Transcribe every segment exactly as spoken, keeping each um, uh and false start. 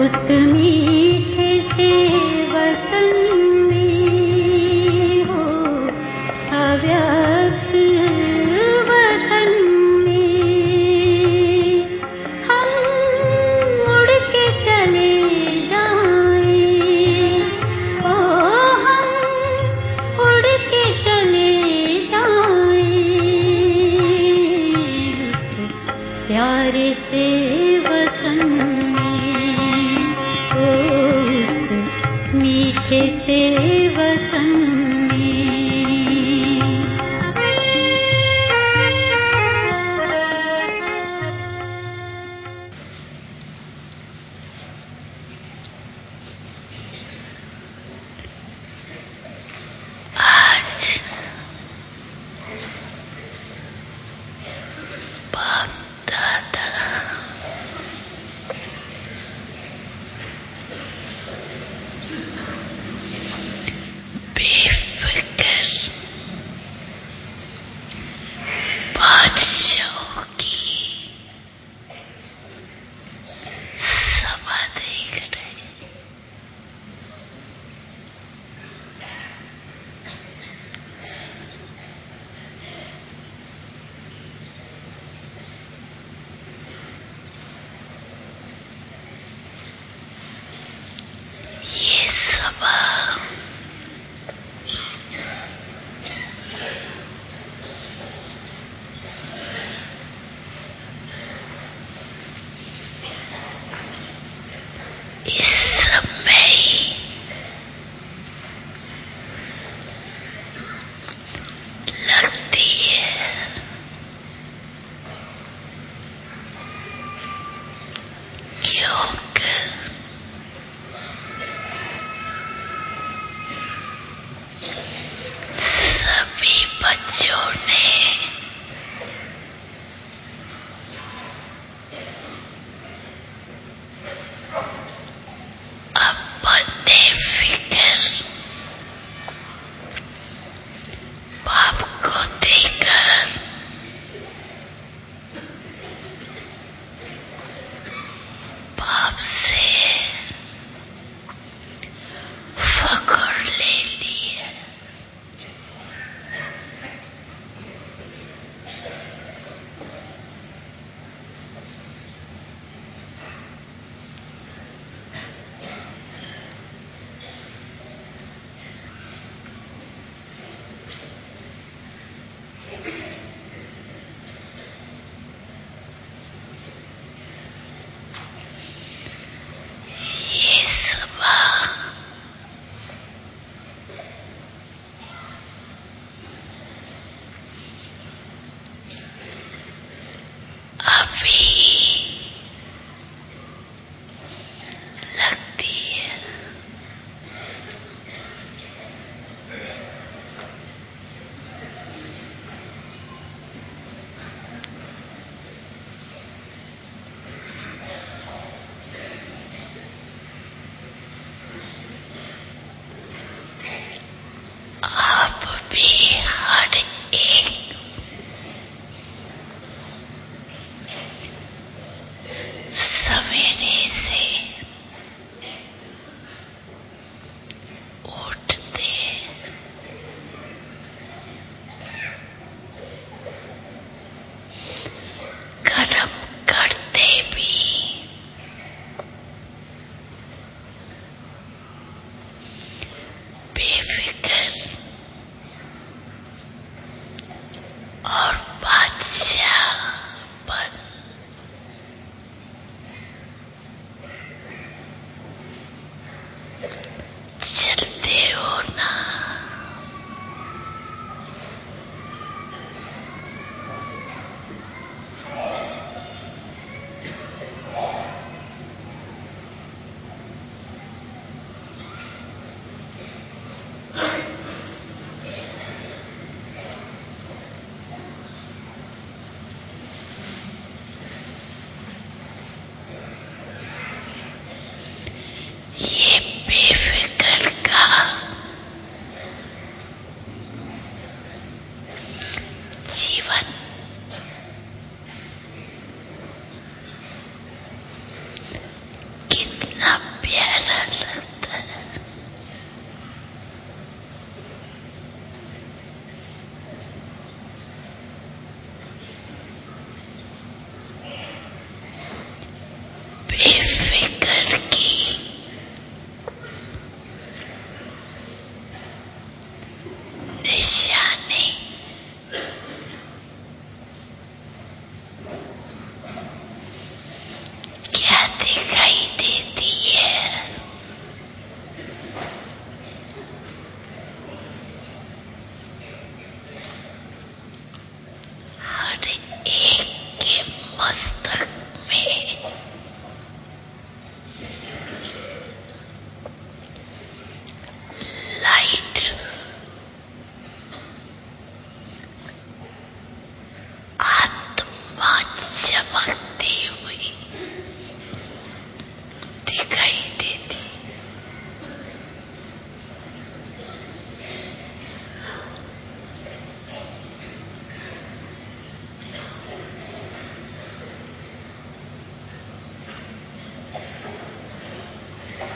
उस मीठे से वतन में हो अव्यक्त वतन में हम उड़ के चले जाएं, ओ हम उड़ के चले जाएं उस प्यारे से वतन में। ओ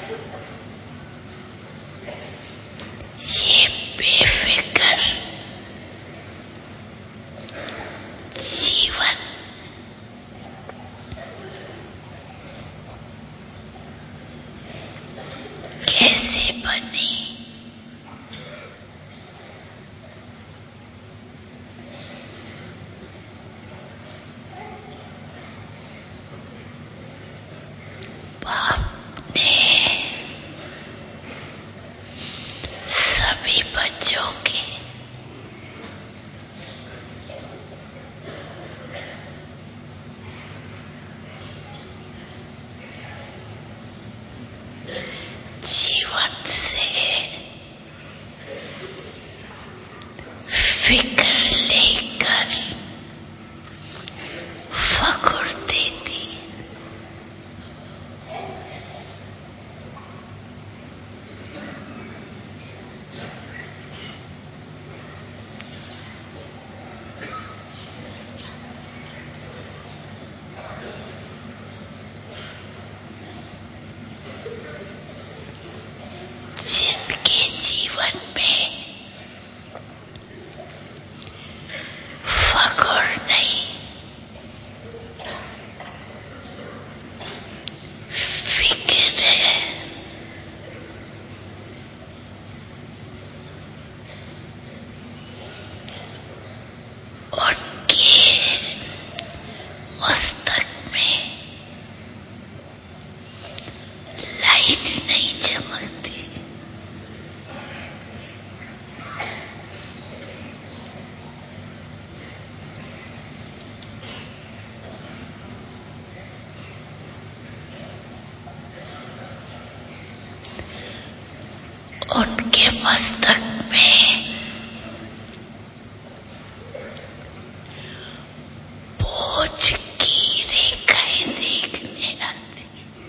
ये बेफिक्र जीवन कैसे बने? बाप ने सभी बच्चों के जीवन से फिक्र लेकर फकुर देती। जिनके जीवन में फकुर नहीं, फिक्र है, उनके मस्तक में लाइट नहीं चमकती। उनके मस्तक में बोझ की रेखाएं देखने आती।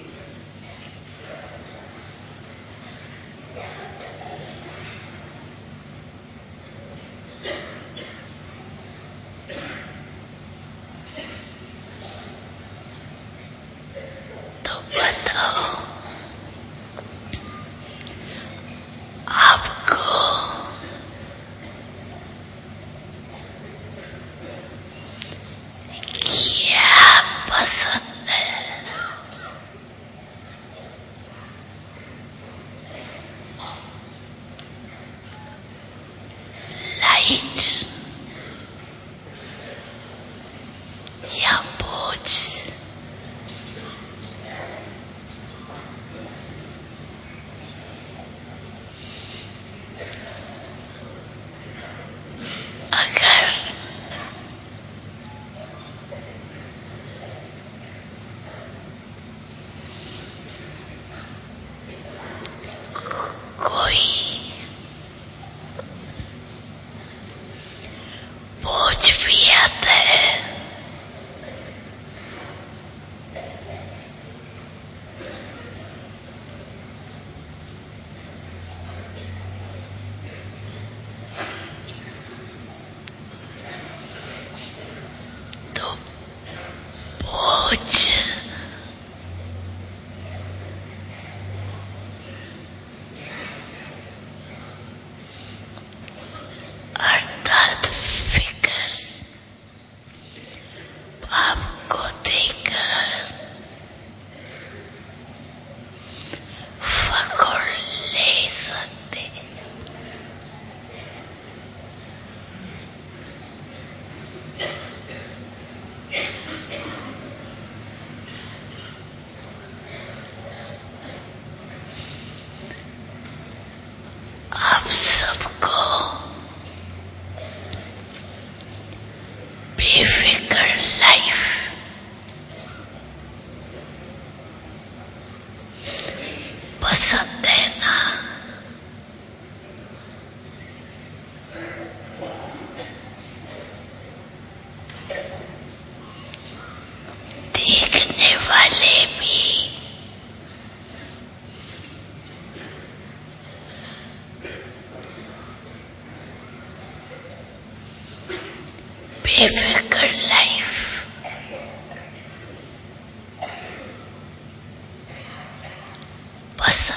तो बताओ, आपको क्या पसंद है? लाइट या बोझ? अगर कोई बोझ भी आता है तो बोझ अर्थात फिक्र आपको देकर फकुर ले सकते। आप सबको बेफिक्र लाइफ पसंद है ना? देखने वाले भी बेफिक्र लाइफ पसंद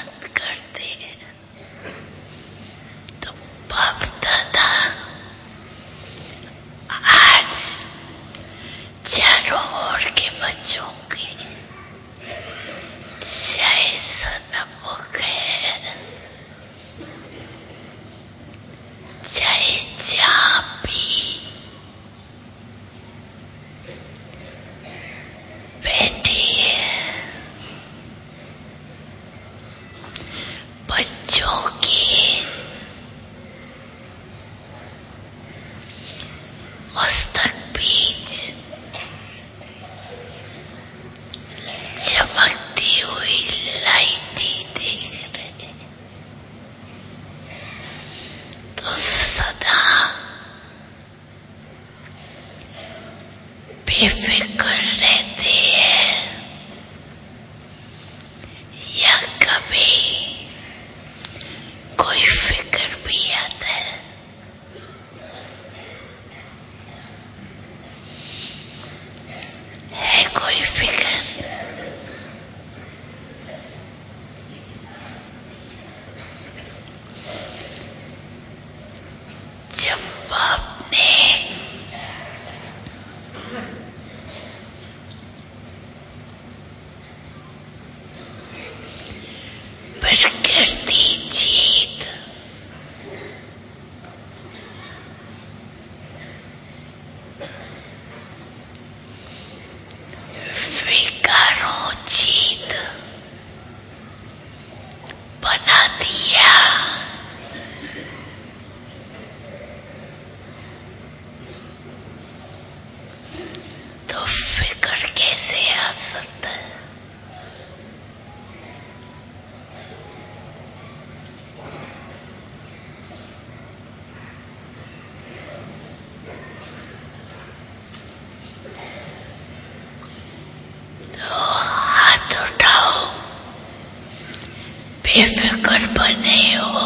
बेफिक्र बने हो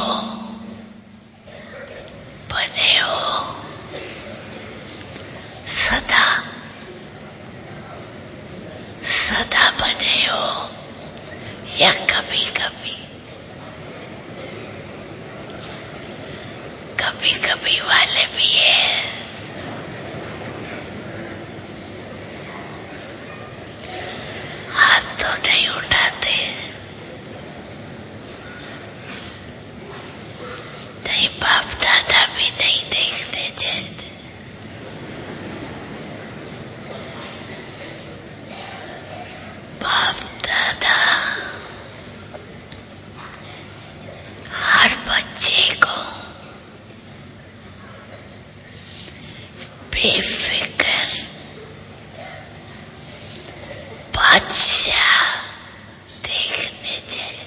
बने हो सदा सदा बने हो या कभी कभी कभी कभी वाले भी है। हाथ तो नहीं उठाते, नहीं बाप दादा भी नहीं देखते जैसे। बाप दादा हर बच्चे को बेफिक्र बादशाह देखने चाहिए।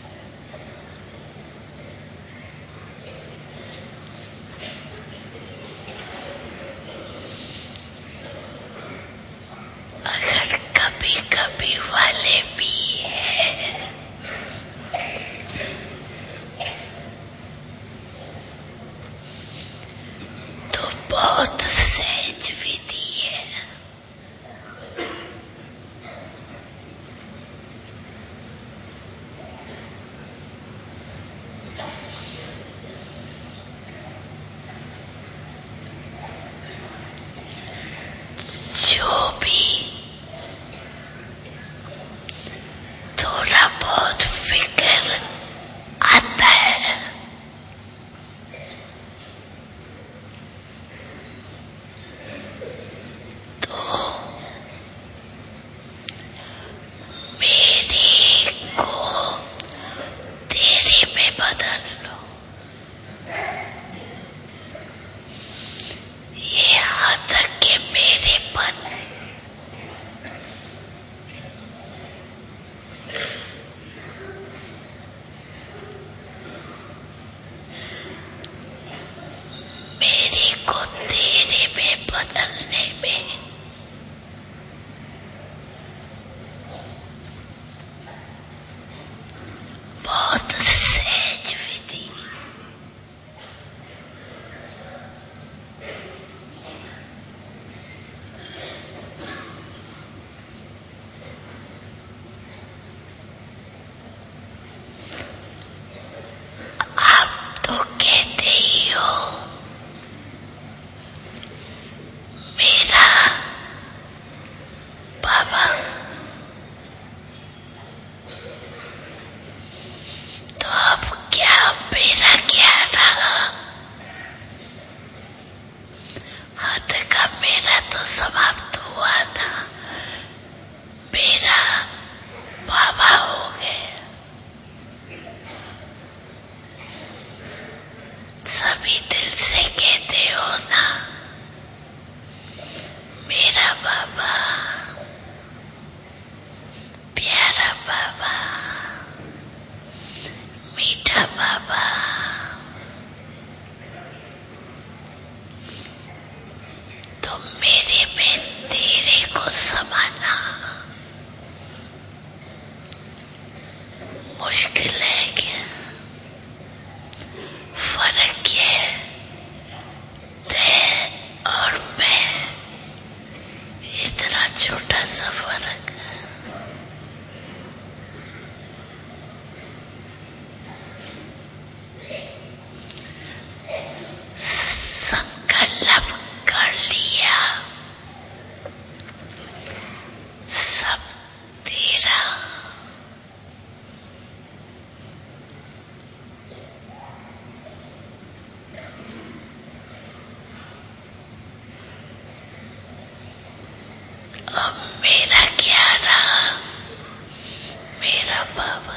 अगर कभी कभी वाले भी है तो बहुत सहज विधि है। जो भी थोड़ा बहुत फिक्र आता है तो मेरे को तेरे में बदल लो। ये हद के मेरेपन मेरे को तेरे में बदलने में बहुत सहज विधि। आप तो कहते ही हो मेरा बाबा, तो अब क्या मेरा क्या रहा? हद का मेरा तो समाप्त हुआ था, मेरा बाबा हो गए। सभी दिल से कहते हो ना मेरा बाबा, प्यारा बाबा, मीठा बाबा। तो मेरे में तेरे को समाना मुश्किल है क्या? फर्क क्या है ते और मैं? इतना छोटा सा फर्क। संकल्प कर लिया सब तेरा। अब मेरा क्या रहा? मेरा बाबा।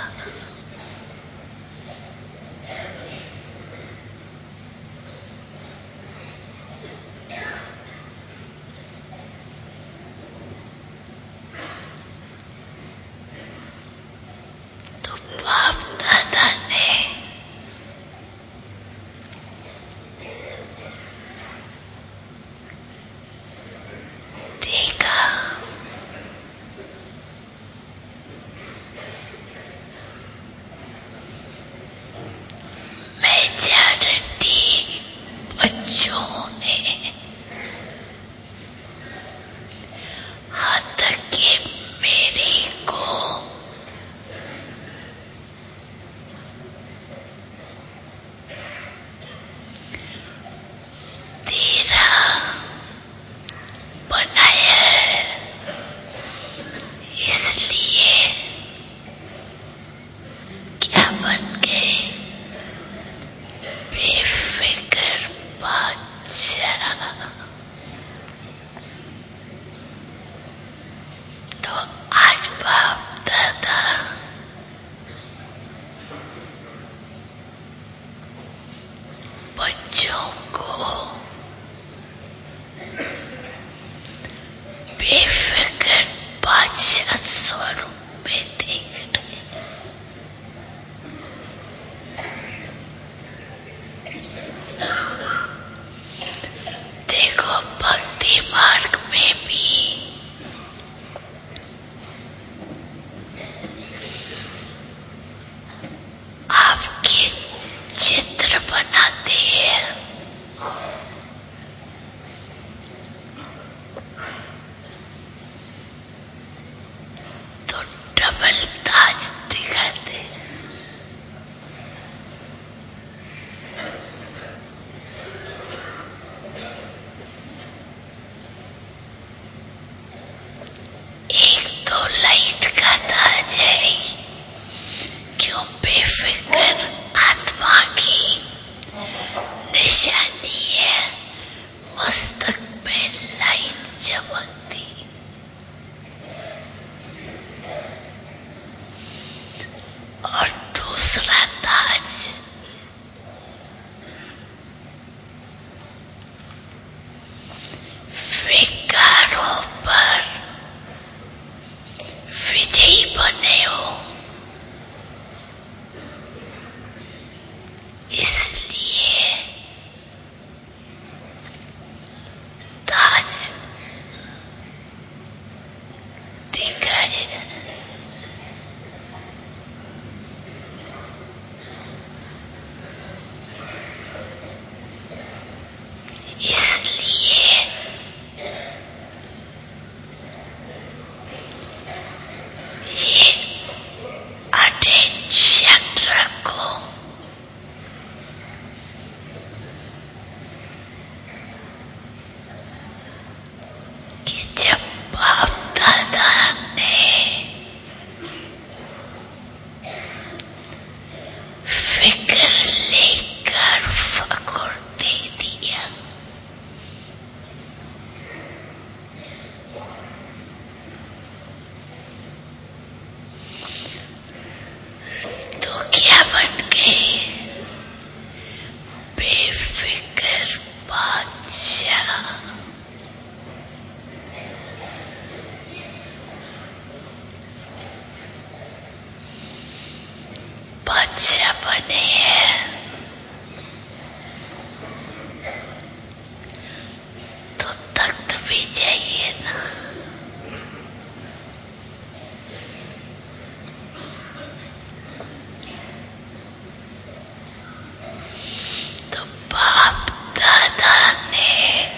तो बाप दादा ने देखा दूसरा ताज विकारों पर विजयी बने हो, इसलिए ताज दिखाए। इसलिए ये अटेंशन रखो कि जब बाप दादा ने फिक्र लेकर फकुर दे दिया, तो क्या बन गए? बेफिक्र बादशाह। बादशाह बने हैं तो तख्त भी चाहिए ना। तो बाप दादा ने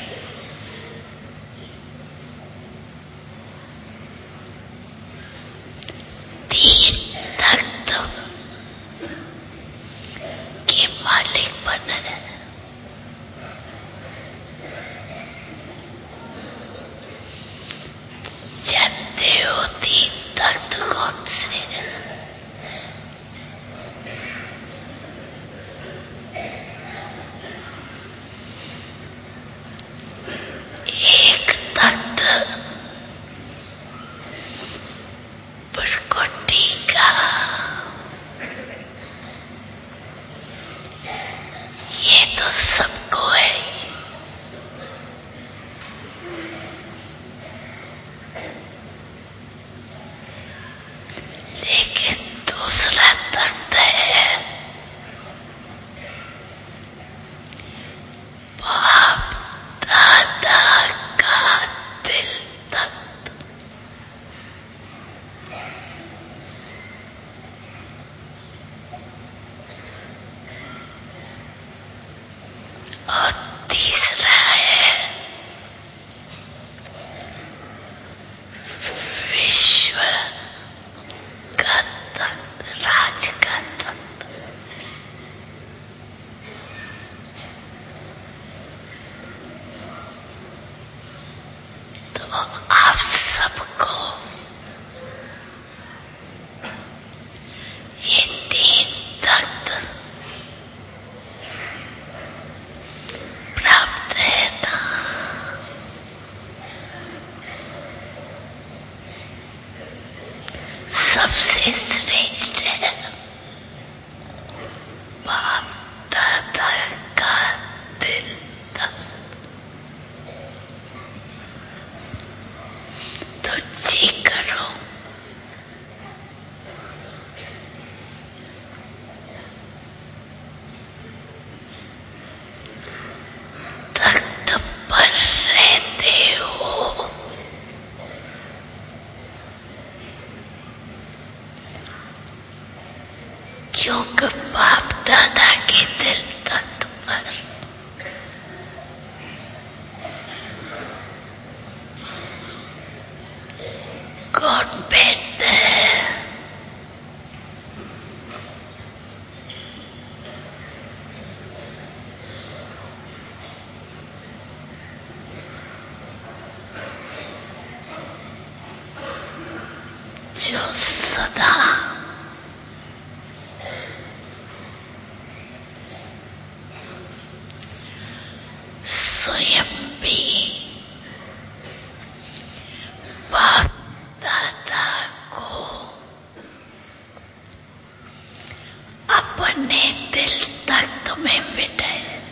तीन तख्त के मालिक बने। जानते हो तीन तख्त कौन से? एक तख्त परकोटी का, ये तो सबको है, लेकिन दूसरा तख्त है बाप दादा का दिल तख्त। और तीसरा है विश्व का तख्त, राज का तख्त। तो आप सबको ये तीन तख्त प्राप्त है ना। सबसे श्रेष्ठ है बाप दादा का दिल तख्त। तो जी करो, तख्त पर रहते हो, क्योंकि बाप दादा के दिल तख्त पर कौन बैठता है? जो सदा स्वयं भी बाप दादा को अपने दिल तक तुम्हें बिठाए।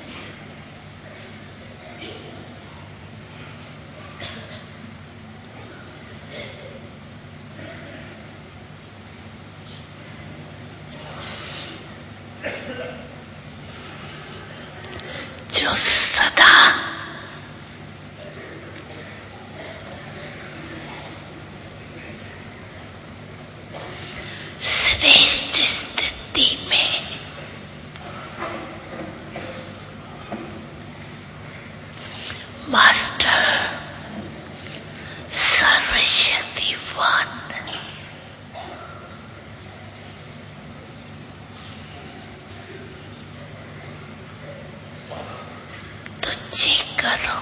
जो सदा श्रेष्ठ स्थिति में मास्टर सर्वशक्तिवान तो चेक करो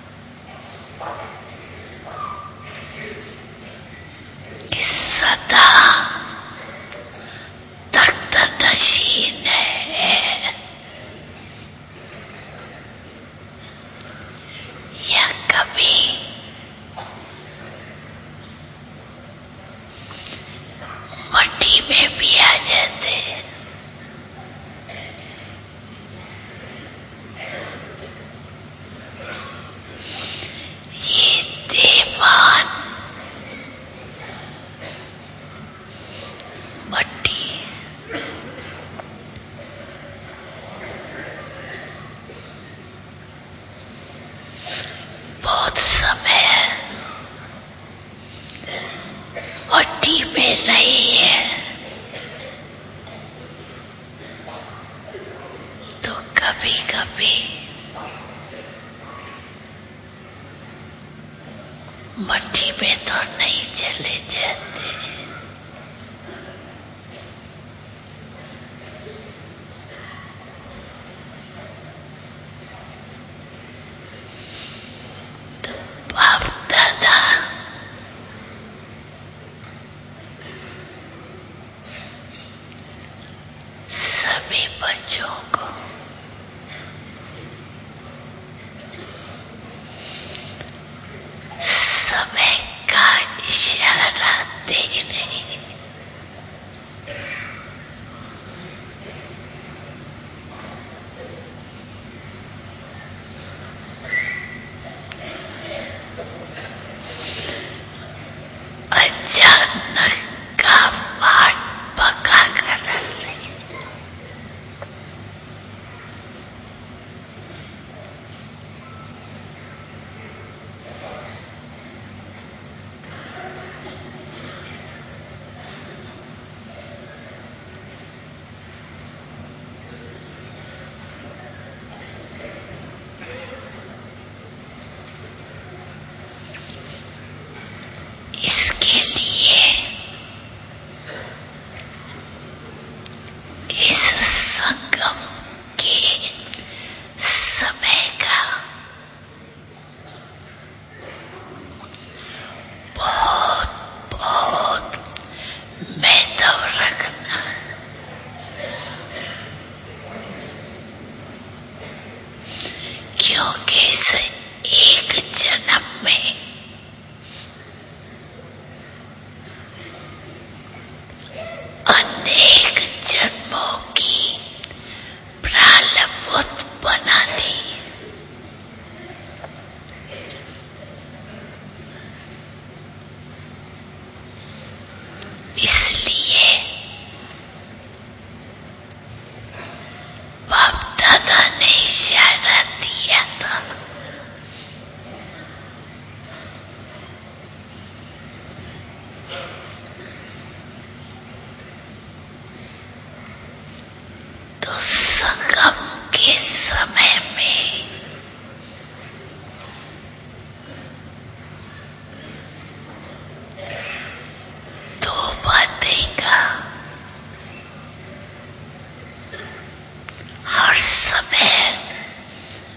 कि सदा तख्तनशीन है या कभी मट्टी में भी आ जाते हैं। ये देवान मट्टी बहुत समय मट्टी में रही है तो कभी कभी मट्टी में तो नहीं चले जाते। तो बाप दादा सभी बच्चों को समय का इशारा दे रहे हैं। अचानक का पाठ पका कर रहे हैं। इसके लिए इस संगम के समय का बहुत बहुत महत्व रखना। क्योंकि इस एक जन्म में अनेक जन्मों की प्रारब्ध बना दी। इसलिए बाप दादा ने इशारा दिया था तो संगम के समय में दो बातें का हर समय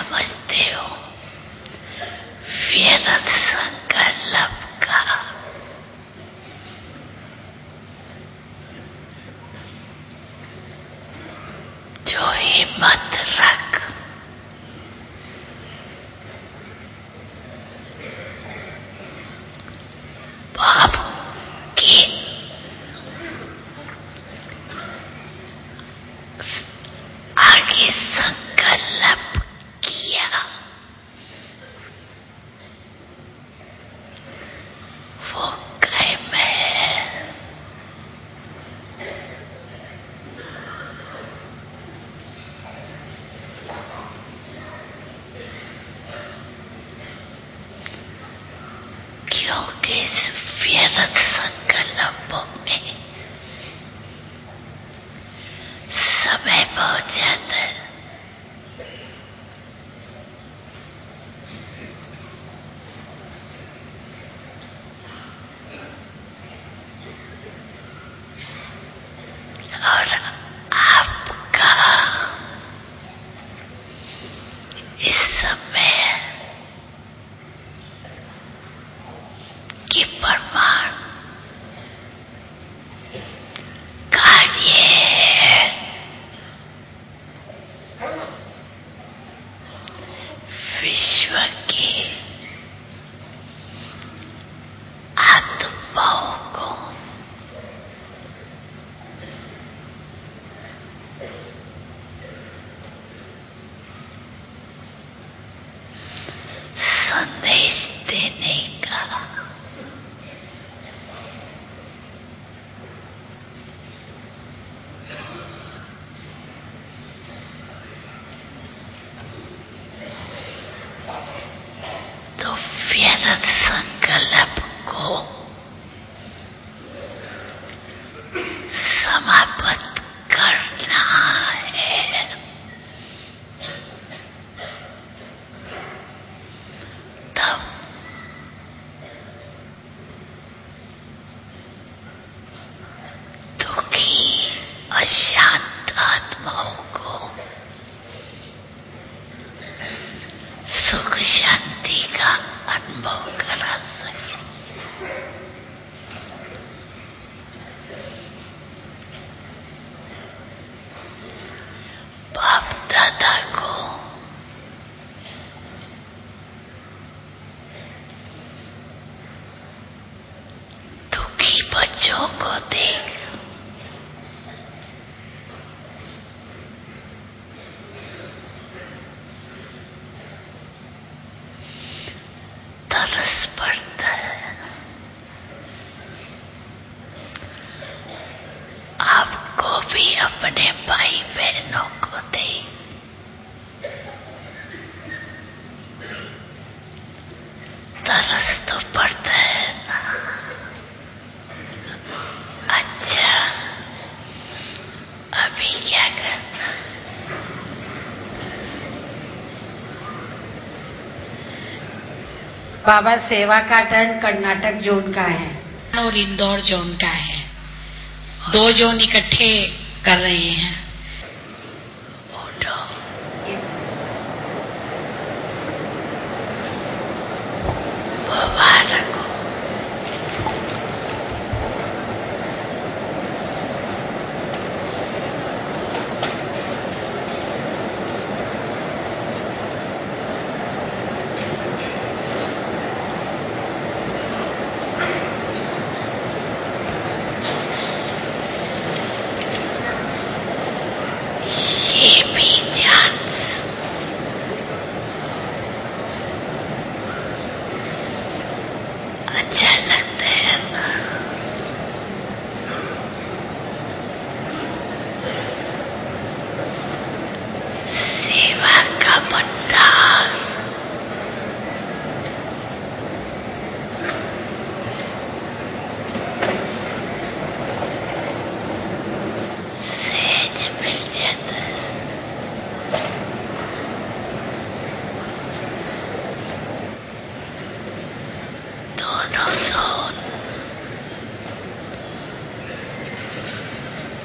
समझते हो व्यर्थ संकल्प का जो हिम्मत रख बाबू के आगे संकल्प किया वो कहे मैं क्योंकि इस व्यर्थ संकल्पों में समय बहुत जाता है। और आपका इस समय के प्रमाण कार्य विश्व के आत्माओं को संदेश देने का तो व्यर्थ संकल्प को समाप्त करना है। तब दुखी अशांत आत्माओं को सुख शांति का अनुभव करा सके। बाप दादा को दुखी बच्चों को देख तरस पड़ता है। आपको भी अपने भाई बहनों को देख तरस तो पड़ता है ना। अच्छा अभी क्या करना? बाबा सेवा का टर्न कर्नाटक जोन का है और इंदौर जोन का है। दो जोन इकट्ठे कर रहे हैं। उठो मुबारक हो। ये भी चांस अच्छा लगता है ना। सेवा का भंडार सहज मिल जाता है। दोनों जोन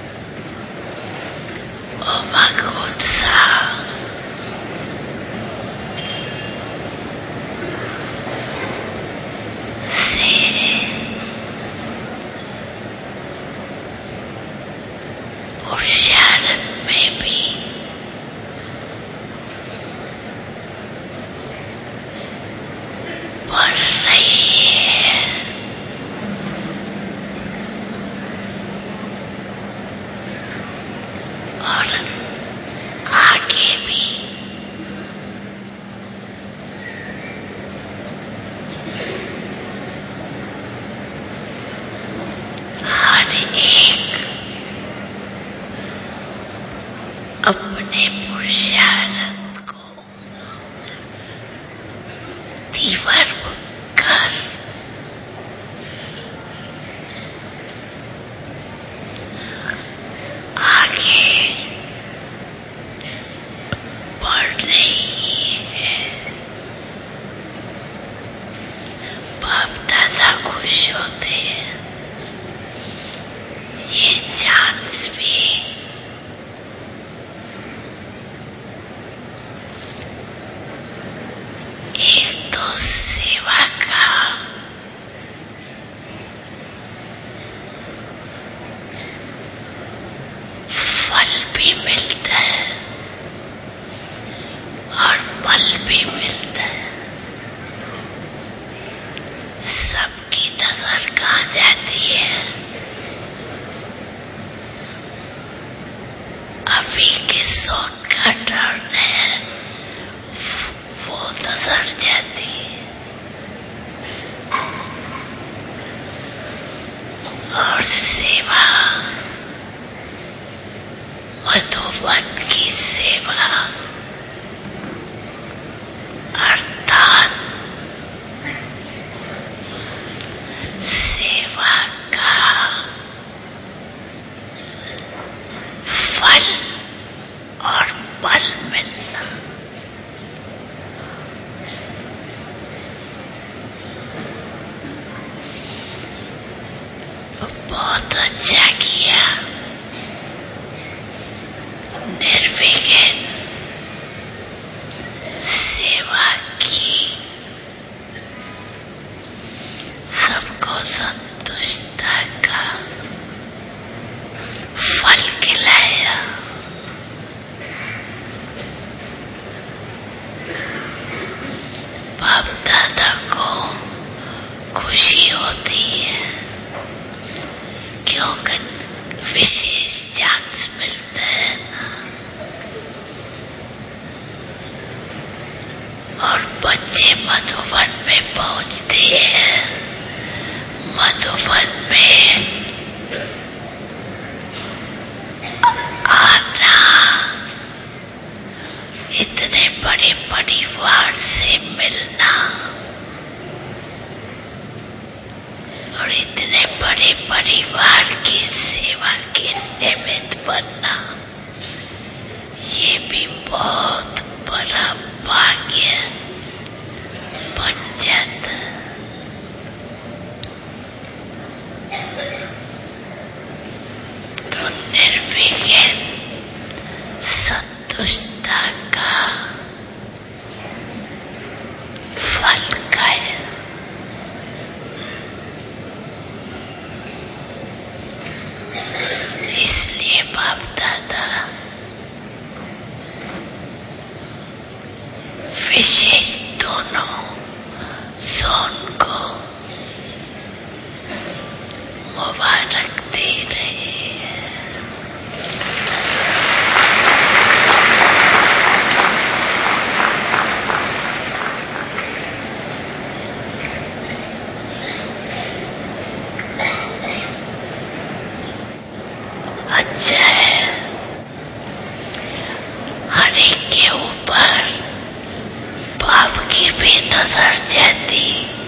उमंग उत्साह भी मिलता है। सबकी नजर कहाँ जाती है? अभी किस सोन का टर्न है, वो नजर जाती है। और सेवा, मधुवन की सेवा अर्थात सेवा का फल और बल मिलना, बहुत अच्छा किया। निर्विघ्न सेवा की, सबको संतुष्टता का फल खिलाया। बाप दादा को खुशी होती है क्योंकि विशेष चांस मिलता है ना। और बच्चे मधुवन में पहुंचते हैं। मधुवन में आना, इतने बड़े परिवार से मिलना और इतने बड़े परिवार की सेवा के निमित्त बनना, ये भी बहुत बड़ा भाग्य बन जाता। तो निर्विघ्न संतुष्टता का फल खाया। इसलिए बाप दादा विशेष दोनों सोन को मुबारक दे रहे हैं। अच्छा है, हर एक के ऊपर बाप की भी नजर जाती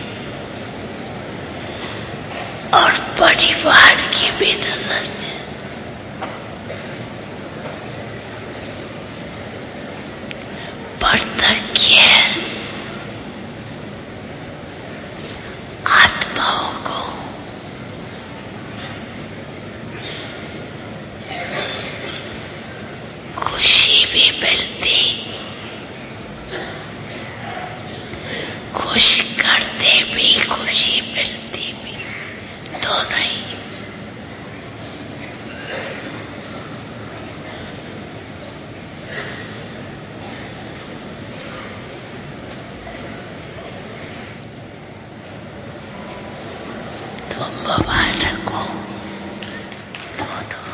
और परिवार की भी नजर जाती। प्रत्यक्ष आत्माओं को खुशी भी मिलती, खुश करते भी, खुशी मिलती भी, दोनों ही। तो मुबारक हो। दो दो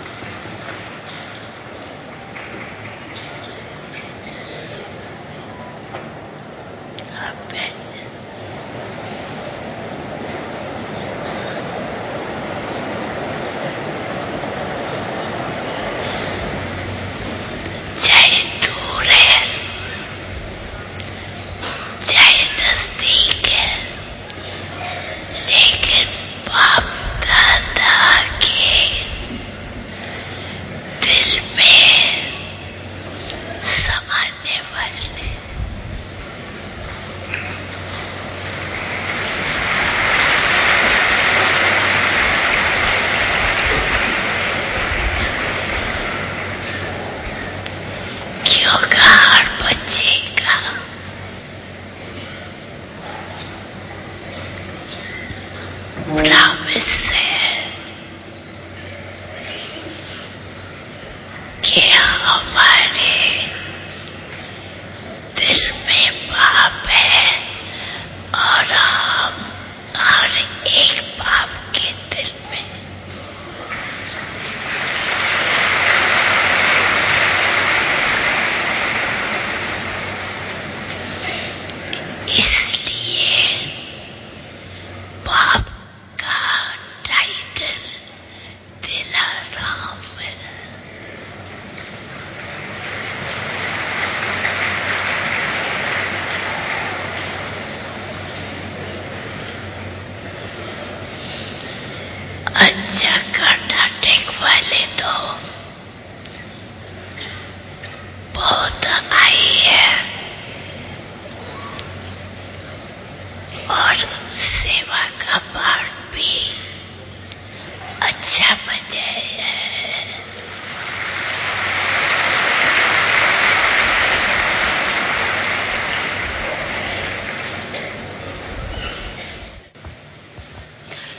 आप बैठ जाए। चाहे दूर है, चाहे नजदीक है, लेकिन बाप दादा के दिल में समाने वाले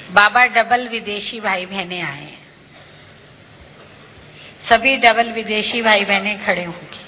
बाबा डबल विदेशी भाई बहनें आए हैं। सभी डबल विदेशी भाई बहनें खड़े होंगी।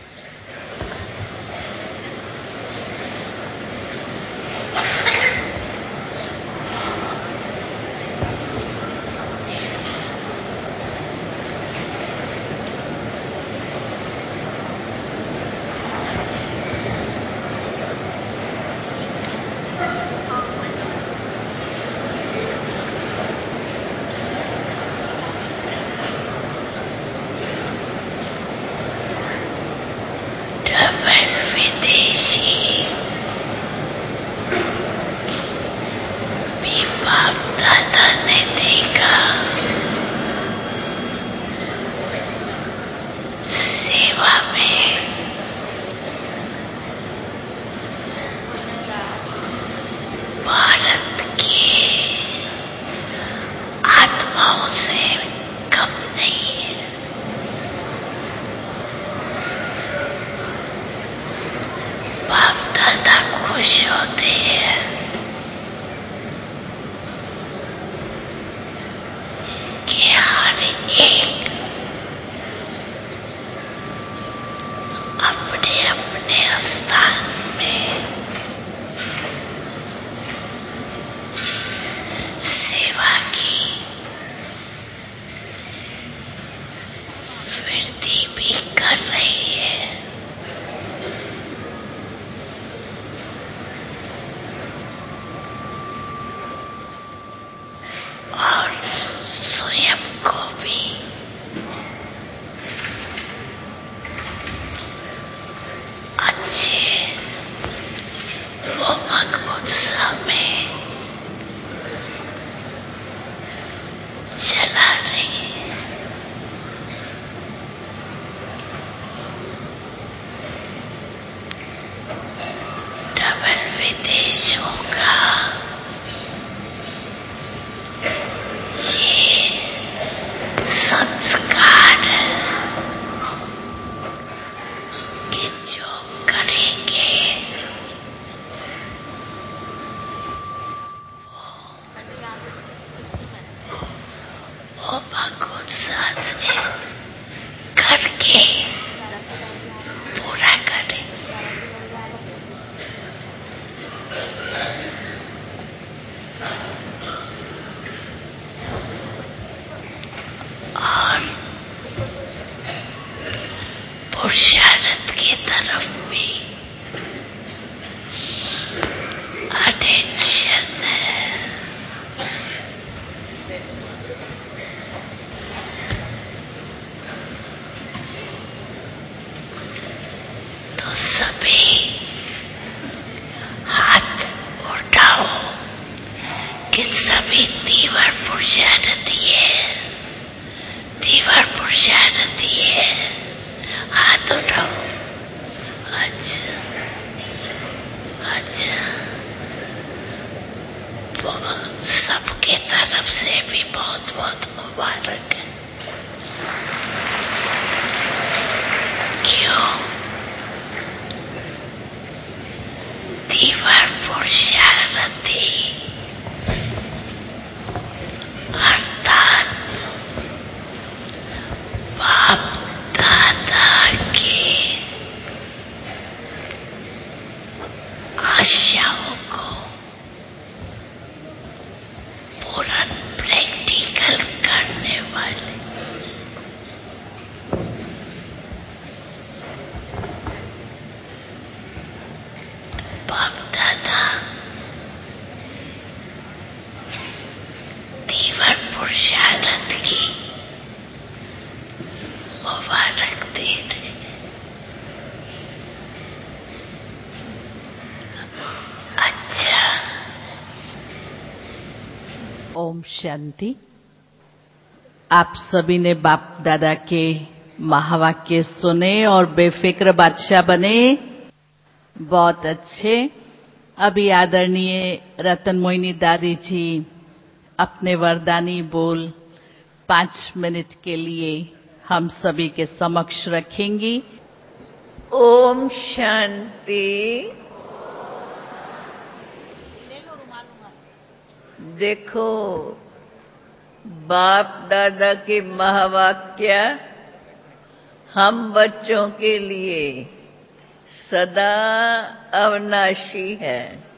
ओम शांति। आप सभी ने बाप दादा के महावाक्य सुने और बेफिक्र बादशाह बने। बहुत अच्छे। अभी आदरणीय रतन मोहिनी दादी जी अपने वरदानी बोल पांच मिनट के लिए हम सभी के समक्ष रखेंगी। ओम शांति। देखो, बाप दादा के महावाक्य हम बच्चों के लिए सदा अविनाशी है।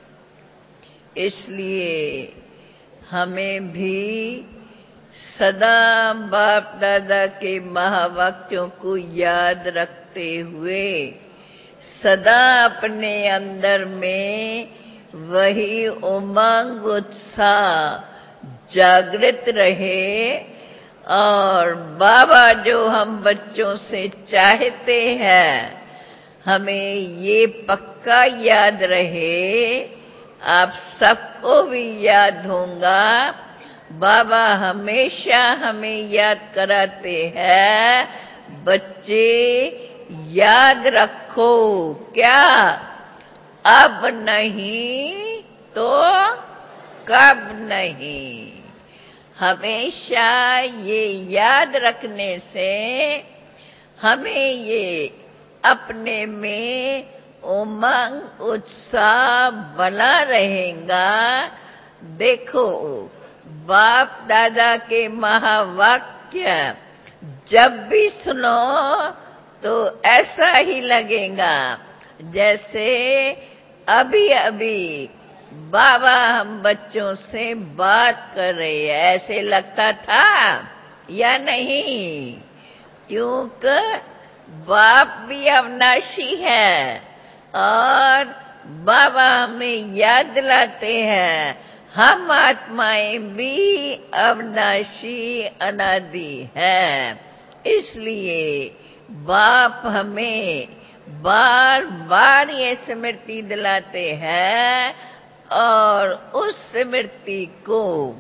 इसलिए हमें भी सदा बाप दादा के महावाक्यों को याद रखते हुए सदा अपने अंदर में वही उमंग उत्साह जागृत रहे और बाबा जो हम बच्चों से चाहते हैं हमें ये पक्का याद रहे, आप सबको भी याद होगा। बाबा हमेशा हमें याद कराते हैं, बच्चे याद रखो, क्या अब नहीं तो कब नहीं। हमेशा ये याद रखने से हमें ये अपने में उमंग उत्साह बना रहेगा। देखो, बाप दादा के महावाक्य जब भी सुनो तो ऐसा ही लगेगा जैसे अभी अभी बाबा हम बच्चों से बात कर रहे हैं। ऐसे लगता था या नहीं? क्योंकि बाप भी अविनाशी है और बाबा हमें याद दिलाते हैं हम आत्माएं भी अविनाशी अनादि हैं। इसलिए बाप हमें बार बार ये स्मृति दिलाते हैं और उस स्मृति को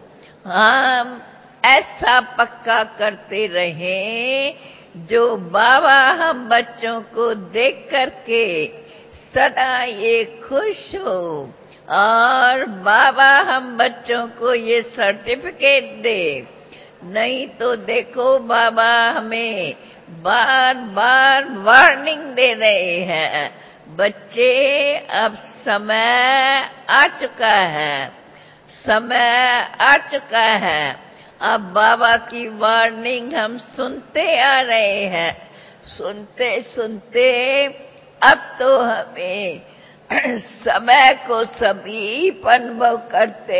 हम ऐसा पक्का करते रहें जो बाबा हम बच्चों को देख करके सदा ये खुश हो और बाबा हम बच्चों को ये सर्टिफिकेट दे। नहीं तो देखो, बाबा हमें बार बार वार्निंग दे रहे हैं, बच्चे अब समय आ चुका है, समय आ चुका है। अब बाबा की वार्निंग हम सुनते आ रहे हैं, सुनते सुनते अब तो हमें समय को समीप अनुभव करते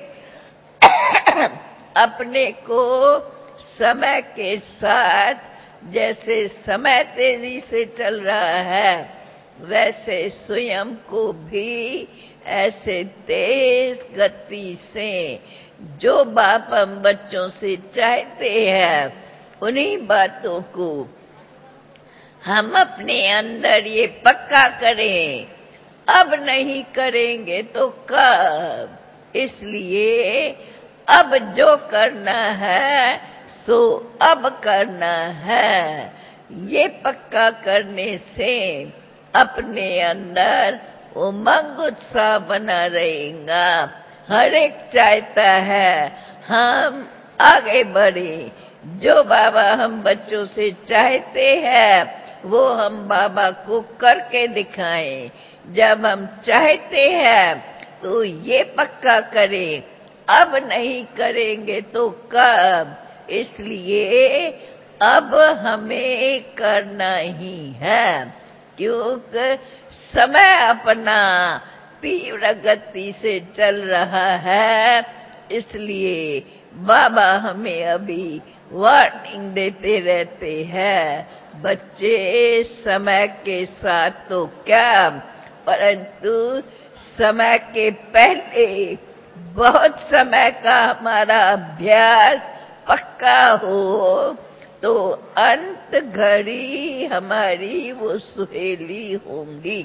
अपने को समय के साथ, जैसे समय तेजी से चल रहा है वैसे स्वयं को भी ऐसे तेज गति से जो बाप हम बच्चों से चाहते हैं उन्हीं बातों को हम अपने अंदर ये पक्का करें। अब नहीं करेंगे तो कब? इसलिए अब जो करना है सो अब करना है। ये पक्का करने से अपने अंदर उमंग उत्साह बना रहेगा। हर एक चाहता है हम आगे बढ़े। जो बाबा हम बच्चों से चाहते हैं वो हम बाबा को करके दिखाएं। जब हम चाहते हैं तो ये पक्का करें, अब नहीं करेंगे तो कब? इसलिए अब हमें करना ही है, क्योंकि समय अपना तीव्र गति से चल रहा है। इसलिए बाबा हमें अभी वार्निंग देते रहते हैं, बच्चे समय के साथ तो क्या, परंतु समय के पहले बहुत समय का हमारा अभ्यास पक्का हो तो अंत घड़ी हमारी वो सुहेली होंगी।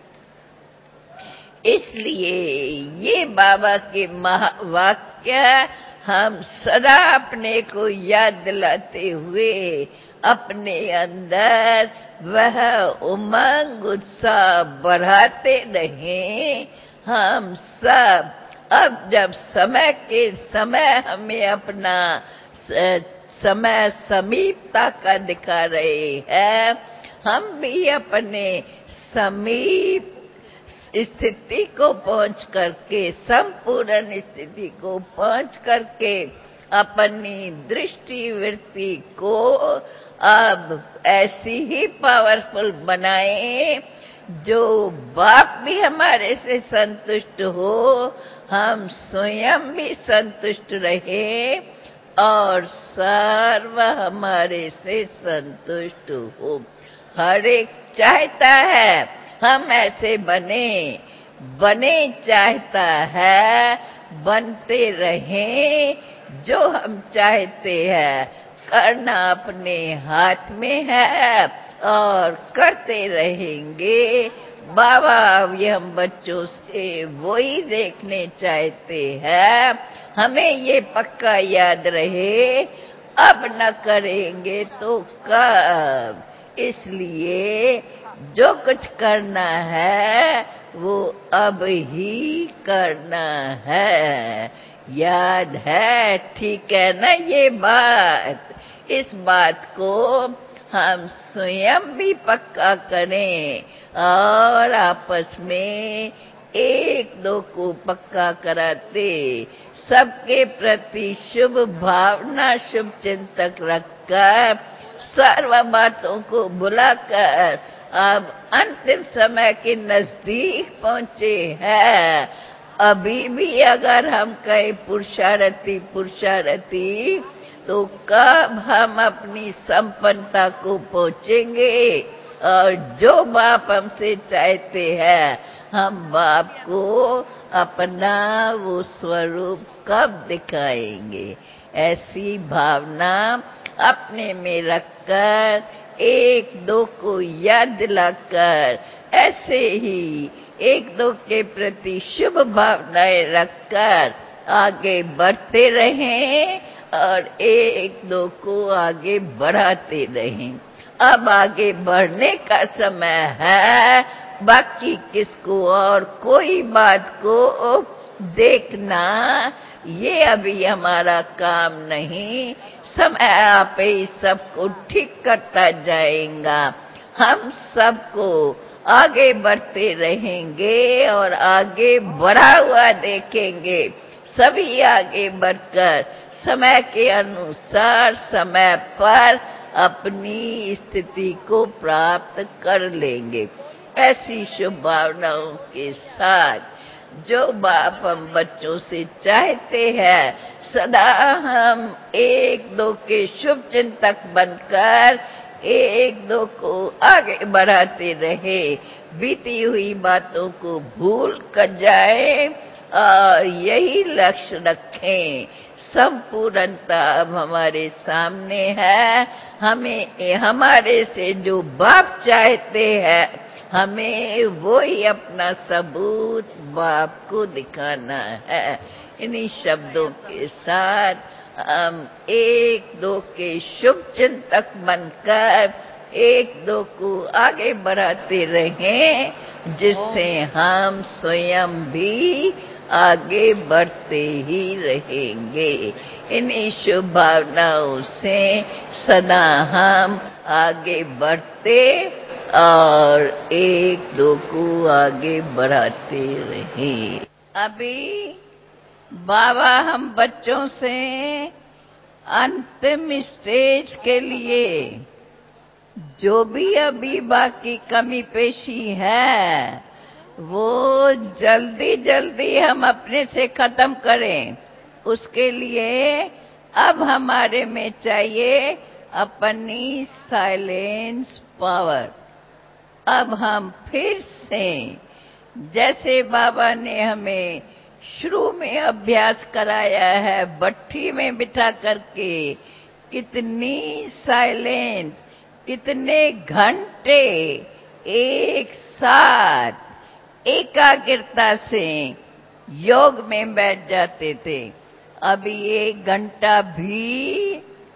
इसलिए ये बाबा के महावाक्य हम सदा अपने को याद दिलाते हुए अपने अंदर वह उमंग उत्साह बढ़ाते रहें। हम सब अब जब समय के समय हमें अपना समय समीपता का दिखा रहे हैं, हम भी अपने समीप स्थिति को पहुंच करके, संपूर्ण स्थिति को पहुंच करके अपनी दृष्टि वृत्ति को अब ऐसी ही पावरफुल बनाए जो बाप भी हमारे से संतुष्ट हो, हम स्वयं भी संतुष्ट रहे और सर्व हमारे से संतुष्ट हो। हर एक चाहता है हम ऐसे बने, बने चाहता है, बनते रहें जो हम चाहते हैं। करना अपने हाथ में है और करते रहेंगे। बाबा अभी हम बच्चों से वही देखने चाहते हैं, हमें ये पक्का याद रहे, अब न करेंगे तो कब। इसलिए जो कुछ करना है वो अब ही करना है। याद है, ठीक है ना ये बात? इस बात को हम स्वयं भी पक्का करें और आपस में एक दो को पक्का कराते, सबके प्रति शुभ भावना, शुभ चिंतक रखकर, सर्व बातों को भुलाकर अब अंतिम समय के नजदीक पहुंचे हैं। अभी भी अगर हम कहें पुरुषार्थी पुरुषार्थी, तो कब हम अपनी संपन्नता को पहुंचेंगे? और जो बाप हमसे चाहते हैं, हम बाप को अपना वो स्वरूप कब दिखाएंगे? ऐसी भावना अपने में रखकर, एक दो को याद दिलाकर, ऐसे ही एक दो के प्रति शुभ भावनाएं रखकर आगे बढ़ते रहें और एक दो को आगे बढ़ाते रहें। अब आगे बढ़ने का समय है, बाकी किसको और कोई बात को देखना ये अभी हमारा काम नहीं। समय आप ही सबको ठीक करता जाएगा। हम सबको आगे बढ़ते रहेंगे और आगे बढ़ा हुआ देखेंगे। सभी आगे बढ़कर समय के अनुसार समय पर अपनी स्थिति को प्राप्त कर लेंगे। ऐसी शुभ भावनाओं के साथ जो बाप हम बच्चों से चाहते हैं, सदा हम एक दो के शुभ चिंतक बनकर एक दो को आगे बढ़ाते रहे, बीती हुई बातों को भूल कर जाए और यही लक्ष्य रखें। संपूर्णता अब हमारे सामने है। हमें हमारे से जो बाप चाहते हैं, हमें वो ही अपना सबूत बाप को दिखाना है। इन्हीं शब्दों के साथ हम एक दो के शुभ चिंतक बनकर एक दो को आगे बढ़ाते रहें, जिससे हम स्वयं भी आगे बढ़ते ही रहेंगे। इन्हीं शुभ भावनाओं से सदा हम आगे बढ़ते और एक दो को आगे बढ़ाते रहें। अभी बाबा हम बच्चों से अंतिम स्टेज के लिए जो भी अभी बाकी कमी पेशी है, वो जल्दी जल्दी हम अपने से खत्म करें। उसके लिए अब हमारे में चाहिए अपनी साइलेंस पावर। अब हम फिर से जैसे बाबा ने हमें शुरू में अभ्यास कराया है, भट्ठी में बिठा करके कितनी साइलेंस, कितने घंटे एक साथ एकाग्रता से योग में बैठ जाते थे। अभी एक घंटा भी,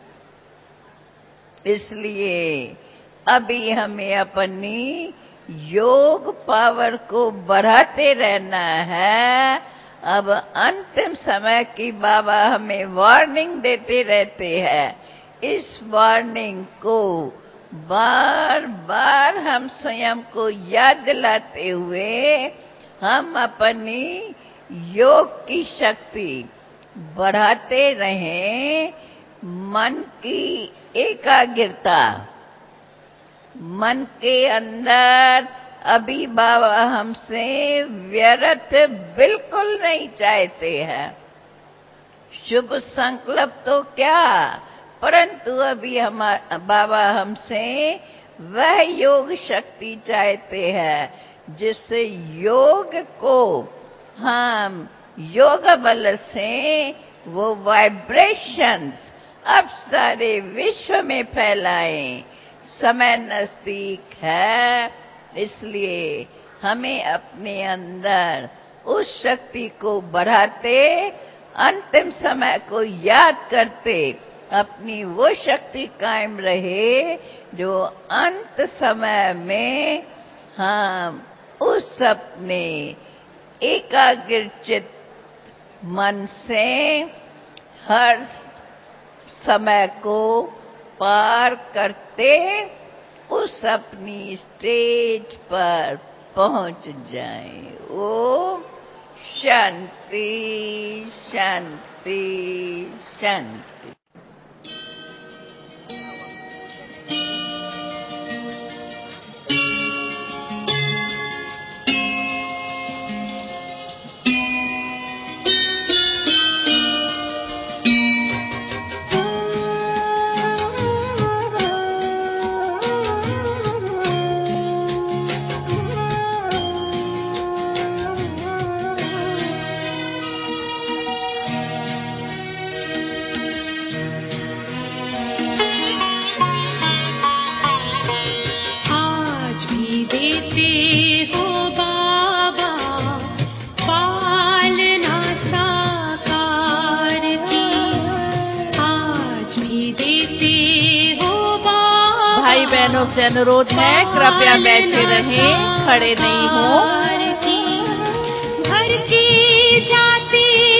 इसलिए अभी हमें अपनी योग पावर को बढ़ाते रहना है। अब अंतिम समय की बाबा हमें वार्निंग देते रहते हैं। इस वार्निंग को बार बार हम स्वयं को याद दिलाते हुए हम अपनी योग की शक्ति बढ़ाते रहें। मन की एकाग्रता, मन के अंदर अभी बाबा हमसे व्यर्थ बिल्कुल नहीं चाहते हैं। शुभ संकल्प तो क्या, परंतु अभी हम बाबा हमसे वह योग शक्ति चाहते हैं जिससे योग को हम योग बल से वो वाइब्रेशंस अब सारे विश्व में फैलाएं। समय नजदीक है, इसलिए हमें अपने अंदर उस शक्ति को बढ़ाते, अंतिम समय को याद करते अपनी वो शक्ति कायम रहे जो अंत समय में हम उस अपने एकाग्रचित मन से हर समय को पार करते उस अपनी स्टेज पर पहुंच जाएं। ओम शांति शांति शांति। बहनों से अनुरोध है, कृपया बैठे रहें, खड़े नहीं हो। भरती जाती